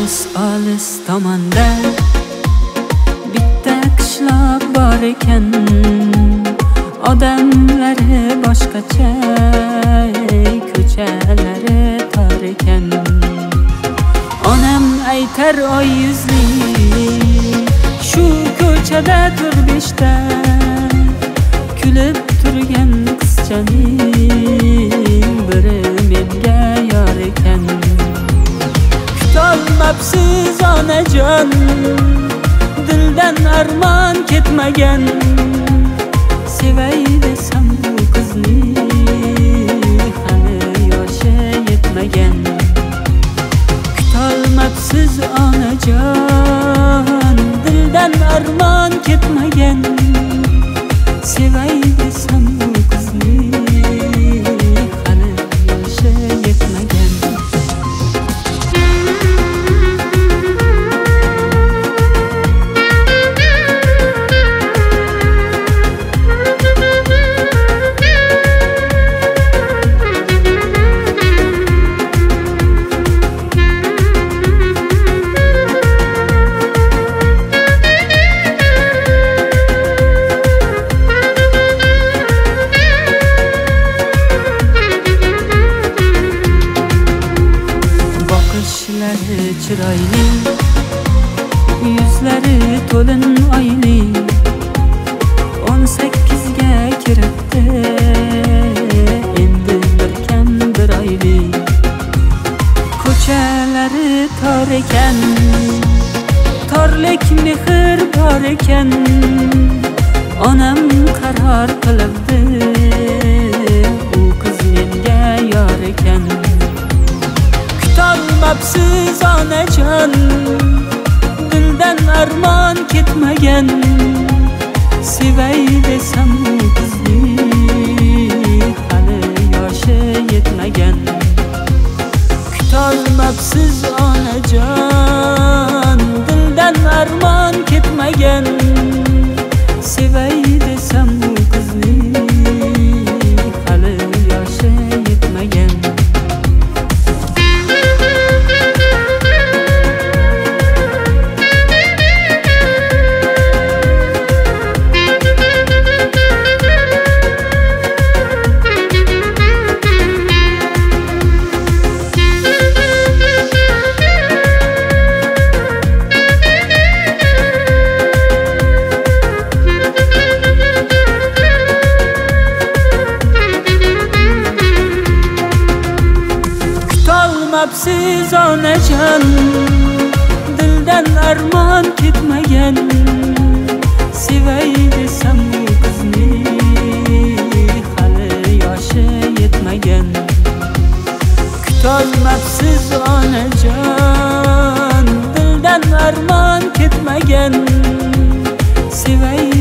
olis tomonda bitta qishloq bor ekan. Odamlari boshqacha, ko'chalari tor ekan. Onam aytar oy yuzli, shu ko'chada tur beshta, kulib turgan qizchaning biri menga yor ekan. Kutolmabsiz onajon, dildan armon ketmagan. Sevay desam bu qizni, hali yoshi yetmagan. Kutolmabsiz onajon, dildan armon ketmagan. Sevay desam bu qizni, hali yoshi yetmagan. Chiroyli, yuzlari to'lin oyli, 18ga kiribdi, endi bir kam bir oyli. Ko'chalari tor ekan, torlik mehr bor ekan. Onam qaror qilibdi, u qiz menga yor ekan. Kutolmabsiz onajon, dildan armon ketmagan. Sevay desam bu qizni, hali yoshi yetmagan. Kutolmabsiz onajon, dildan armon ketmagan. Sevay desam bu qizni, hali yoshi yetmagan. Kutolmabsiz onajon, dildan armon ketmagan. Sevay desam bu qizni, hali yoshi yetmagan. Kutolmabsiz onajon, dildan armon ketmagan. Sevay